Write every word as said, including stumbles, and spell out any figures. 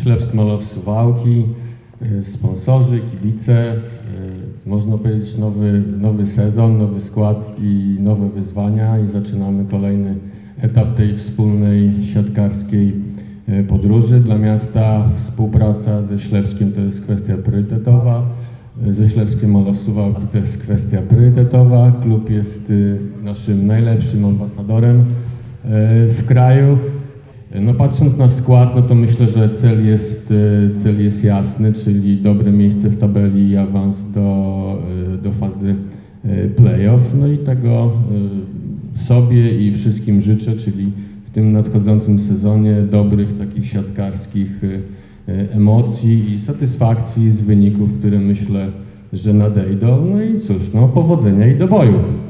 Ślepsk Molow Suwałki, sponsorzy, kibice, można powiedzieć nowy, nowy sezon, nowy skład i nowe wyzwania i zaczynamy kolejny etap tej wspólnej siatkarskiej podróży. Dla miasta współpraca ze Ślepskiem to jest kwestia priorytetowa, ze Ślepskiem Molow Suwałki to jest kwestia priorytetowa. Klub jest naszym najlepszym ambasadorem w kraju. No patrząc na skład, no to myślę, że cel jest, cel jest jasny, czyli dobre miejsce w tabeli i awans do, do fazy play-off. No i tego sobie i wszystkim życzę, czyli w tym nadchodzącym sezonie dobrych takich siatkarskich emocji i satysfakcji z wyników, które myślę, że nadejdą. No i cóż, no powodzenia i do boju.